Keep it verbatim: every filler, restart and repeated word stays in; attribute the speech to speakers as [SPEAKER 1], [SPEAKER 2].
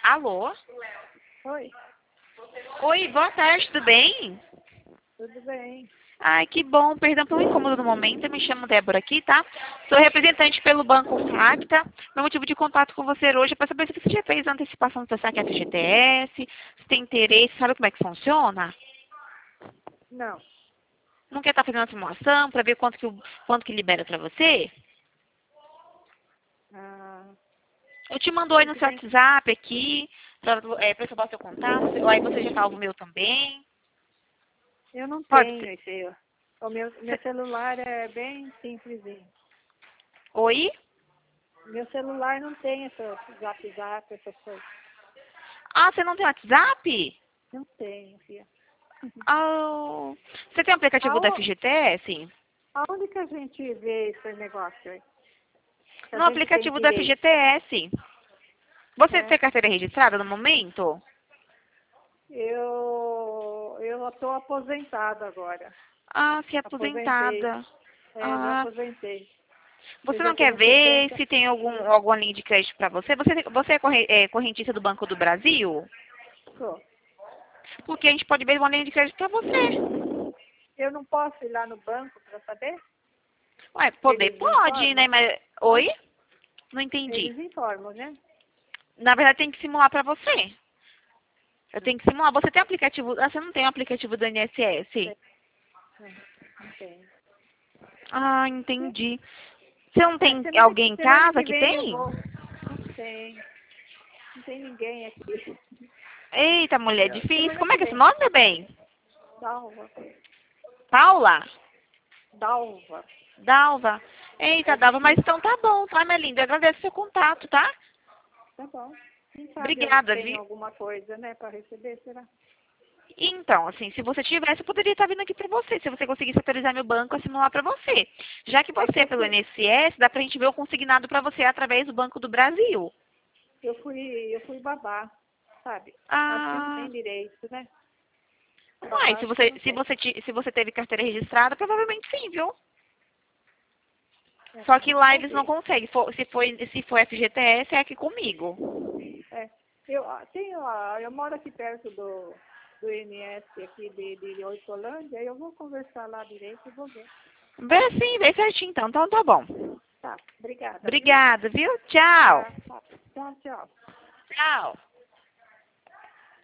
[SPEAKER 1] Alô?
[SPEAKER 2] Oi,
[SPEAKER 1] Oi, boa tarde, tudo bem?
[SPEAKER 2] tudo bem?
[SPEAKER 1] Ai, que bom. Perdão pelo incômodo no momento. Eu me chamo Débora aqui, tá? Sou representante pelo Banco Facta. Meu motivo de contato com você hoje é para saber se você já fez a antecipação do seu saque F G T S, se tem interesse, sabe como é que funciona?
[SPEAKER 2] Não.
[SPEAKER 1] Não quer estar fazendo uma simulação para ver quanto que, o- quanto que libera para você?
[SPEAKER 2] Ah,
[SPEAKER 1] Eu te mando aí
[SPEAKER 2] o
[SPEAKER 1] no
[SPEAKER 2] que
[SPEAKER 1] seu
[SPEAKER 2] tem?
[SPEAKER 1] WhatsApp aqui, para é, pra eu salvar o seu contato. Ou aí você já salva o meu também.
[SPEAKER 2] Eu não
[SPEAKER 1] Pode
[SPEAKER 2] tenho
[SPEAKER 1] ser.
[SPEAKER 2] esse. O meu, meu celular é bem simplesinho.
[SPEAKER 1] Oi?
[SPEAKER 2] Meu celular não tem essa zap zap, essas coisas.
[SPEAKER 1] Ah, você não tem WhatsApp?
[SPEAKER 2] Não tenho, filha.
[SPEAKER 1] Ah, você tem o aplicativo da
[SPEAKER 2] Aonde,
[SPEAKER 1] F G T S?
[SPEAKER 2] aonde que a gente vê esse negócio aí? Que a
[SPEAKER 1] No
[SPEAKER 2] gente tem
[SPEAKER 1] aplicativo da
[SPEAKER 2] direito.
[SPEAKER 1] F G T S. Você
[SPEAKER 2] É,
[SPEAKER 1] tem carteira registrada no momento?
[SPEAKER 2] eu eu estou aposentada agora.
[SPEAKER 1] Ah, se é
[SPEAKER 2] Aposentei.
[SPEAKER 1] aposentada.
[SPEAKER 2] É, me
[SPEAKER 1] Ah,
[SPEAKER 2] aposentei. Eu
[SPEAKER 1] você
[SPEAKER 2] já
[SPEAKER 1] não quer
[SPEAKER 2] tenho
[SPEAKER 1] ver
[SPEAKER 2] setenta.
[SPEAKER 1] se tem algum, alguma linha de crédito para você? Você, você é corre- é correntista do Banco do Brasil?
[SPEAKER 2] Sou.
[SPEAKER 1] Porque a gente pode ver uma linha de crédito para você.
[SPEAKER 2] Eu não posso ir lá no banco para saber?
[SPEAKER 1] Ué, poder
[SPEAKER 2] Eles
[SPEAKER 1] pode, né?
[SPEAKER 2] informam?
[SPEAKER 1] Mas.
[SPEAKER 2] Hã?
[SPEAKER 1] Oi? Não entendi.
[SPEAKER 2] Eles informam, né?
[SPEAKER 1] Na verdade, tem que simular para você. Eu
[SPEAKER 2] Não
[SPEAKER 1] tenho que simular. Você tem aplicativo. Ah, você não tem o aplicativo do I N S S?
[SPEAKER 2] sei. Não, não tem.
[SPEAKER 1] Ah, entendi. Você não
[SPEAKER 2] É,
[SPEAKER 1] tem
[SPEAKER 2] semana,
[SPEAKER 1] alguém em
[SPEAKER 2] semana
[SPEAKER 1] casa
[SPEAKER 2] que
[SPEAKER 1] que
[SPEAKER 2] vem eu
[SPEAKER 1] tem?
[SPEAKER 2] vou. Não tem. Não tem ninguém aqui.
[SPEAKER 1] Eita, mulher,
[SPEAKER 2] Eu,
[SPEAKER 1] difícil.
[SPEAKER 2] semana
[SPEAKER 1] Como é
[SPEAKER 2] que
[SPEAKER 1] que é esse
[SPEAKER 2] vem.
[SPEAKER 1] nome, meu bem?
[SPEAKER 2] Dalva.
[SPEAKER 1] Paula?
[SPEAKER 2] Dalva.
[SPEAKER 1] Dalva? Eita,
[SPEAKER 2] É
[SPEAKER 1] Dalva, mas
[SPEAKER 2] difícil.
[SPEAKER 1] então tá bom, tá, minha linda? Eu agradeço o seu contato, tá?
[SPEAKER 2] Tá bom. Quem sabe eu
[SPEAKER 1] Obrigada,
[SPEAKER 2] tenho
[SPEAKER 1] viu?
[SPEAKER 2] alguma coisa, né, para receber, será?
[SPEAKER 1] Então, assim, se você tivesse, eu poderia estar vindo aqui pra você. Se você conseguisse autorizar meu banco a simular pra você. Já que
[SPEAKER 2] É
[SPEAKER 1] você
[SPEAKER 2] que
[SPEAKER 1] é
[SPEAKER 2] eu
[SPEAKER 1] pelo
[SPEAKER 2] fui,
[SPEAKER 1] I N S S, dá pra gente ver o consignado pra você através do Banco do Brasil.
[SPEAKER 2] eu fui, eu fui babá, sabe? Acho que não
[SPEAKER 1] Ah,
[SPEAKER 2] tem direito, né?
[SPEAKER 1] uai,
[SPEAKER 2] Babá
[SPEAKER 1] se
[SPEAKER 2] acho que
[SPEAKER 1] você,
[SPEAKER 2] não
[SPEAKER 1] se
[SPEAKER 2] tem.
[SPEAKER 1] você, ti- se você teve carteira registrada, provavelmente sim, viu?
[SPEAKER 2] É,
[SPEAKER 1] Só que lá eles não
[SPEAKER 2] talvez.
[SPEAKER 1] conseguem. For- Se for, se for F G T S, é aqui comigo.
[SPEAKER 2] É. Eu ah, tenho, ah, eu moro aqui perto do, do I N S aqui de, de Hortolândia, eu vou conversar lá direito e vou ver.
[SPEAKER 1] Vê sim, vê certinho então. Então tá bom.
[SPEAKER 2] Tá, obrigada, viu?
[SPEAKER 1] Obrigada, viu? Tchau.
[SPEAKER 2] Tá, tá. Tchau, tchau.
[SPEAKER 1] Tchau.